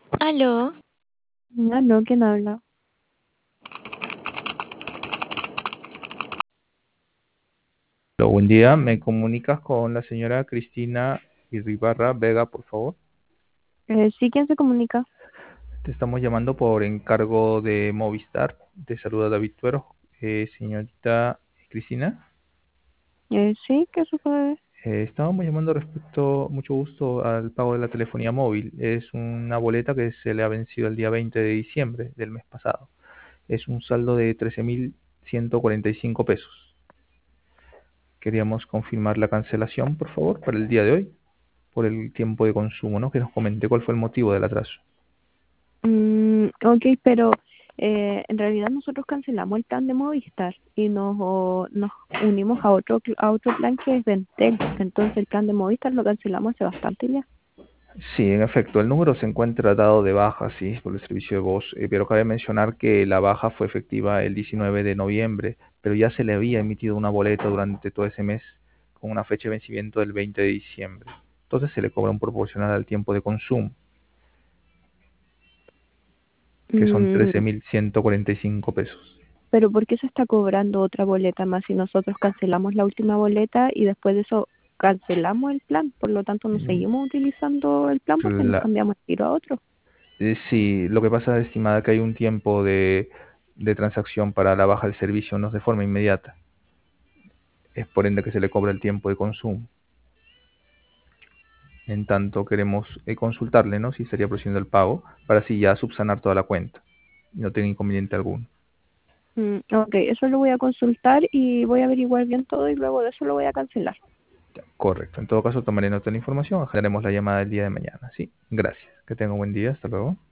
Aló, Ah, no, ¿quién habla? Hola, buen día. ¿Me comunicas con la señora Cristina Irribarra Vega, por favor? Sí, ¿quién se comunica? Te estamos llamando por encargo de Movistar. Te saluda David Tuero. Señorita Cristina, Sí, ¿qué sucede? estábamos llamando respecto, mucho gusto, al pago de la telefonía móvil. Es una boleta que se le ha vencido el día 20 de diciembre del mes pasado. Es un saldo de 13.145 pesos. Queríamos confirmar la cancelación, por favor, para el día de hoy, por el tiempo de consumo, ¿no? Que nos comente cuál fue el motivo del atraso. Ok, pero en realidad nosotros cancelamos el plan de Movistar y nos unimos a otro plan que es Ventel. Entonces el plan de Movistar lo cancelamos hace bastante ya. Sí, en efecto, el número se encuentra dado de baja, sí, por el servicio de voz, pero cabe mencionar que la baja fue efectiva el 19 de noviembre, pero ya se le había emitido una boleta durante todo ese mes con una fecha de vencimiento del 20 de diciembre. Entonces se le cobra un proporcional al tiempo de consumo, que son Mm, 13.145 pesos. pero ¿por qué se está cobrando otra boleta más si nosotros cancelamos la última boleta y después de eso cancelamos el plan? Por lo tanto, no Mm, seguimos utilizando el plan porque nos cla- cambiamos el tiro a otro. sí, lo que pasa, estimada, que hay un tiempo de transacción para la baja del servicio, no es de forma inmediata. Es por ende que se le cobra el tiempo de consumo. En tanto, queremos consultarle, ¿no? Si estaría procediendo el pago para así ya subsanar toda la cuenta y no tenga inconveniente alguno. Ok, eso lo voy a consultar y voy a averiguar bien todo y luego de eso lo voy a cancelar. Ya, correcto. En todo caso, tomaré nota de la información. Haremos la llamada el día de mañana. Sí, gracias. Que tenga un buen día. Hasta luego.